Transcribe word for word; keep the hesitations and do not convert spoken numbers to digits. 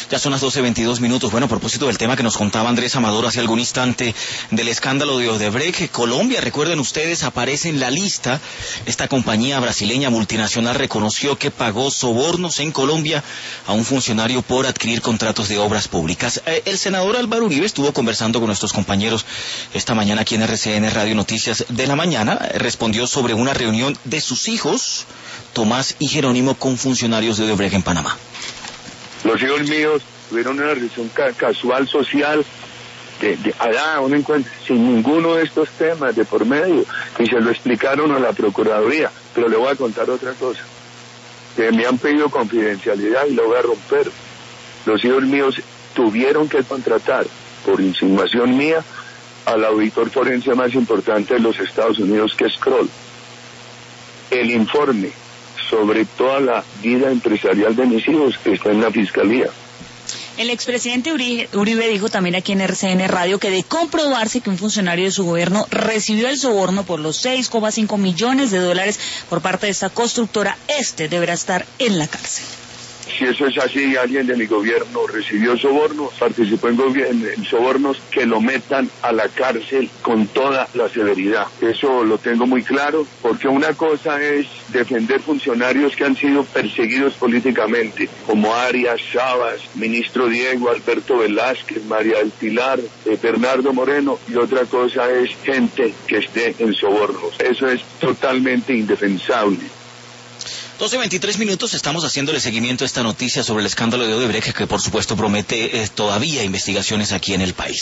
Ya son las doce veintidós minutos. Bueno, a propósito del tema que nos contaba Andrés Amador hace algún instante del escándalo de Odebrecht, Colombia, recuerden ustedes, aparece en la lista. Esta compañía brasileña multinacional reconoció que pagó sobornos en Colombia a un funcionario por adquirir contratos de obras públicas. Eh, el senador Álvaro Uribe estuvo conversando con nuestros compañeros esta mañana aquí en R C N Radio Noticias de la Mañana. Eh, respondió sobre una reunión de sus hijos, Tomás y Jerónimo, con funcionarios de Odebrecht en Panamá. Los hijos míos tuvieron una reunión ca casual social de, de allá, un encuentro sin ninguno de estos temas de por medio, y se lo explicaron a la Procuraduría. Pero le voy a contar otra cosa, que me han pedido confidencialidad y lo voy a romper. Los hijos míos tuvieron que contratar, por insinuación mía, al auditor forense más importante de los Estados Unidos, que es Kroll. El informe sobre toda la vida empresarial de mis hijos está en la Fiscalía. El expresidente Uribe, Uribe dijo también aquí en R C N Radio que de comprobarse que un funcionario de su gobierno recibió el soborno por los seis coma cinco millones de dólares por parte de esta constructora, este deberá estar en la cárcel. Si eso es así, alguien de mi gobierno recibió sobornos, participó en, en sobornos, que lo metan a la cárcel con toda la severidad. Eso lo tengo muy claro, porque una cosa es defender funcionarios que han sido perseguidos políticamente, como Arias, Sabas, ministro Diego, Alberto Velázquez, María del Pilar, eh, Bernardo Moreno, y otra cosa es gente que esté en sobornos. Eso es totalmente indefensable. doce veintitrés minutos, estamos haciéndole seguimiento a esta noticia sobre el escándalo de Odebrecht, que por supuesto promete eh, todavía investigaciones aquí en el país.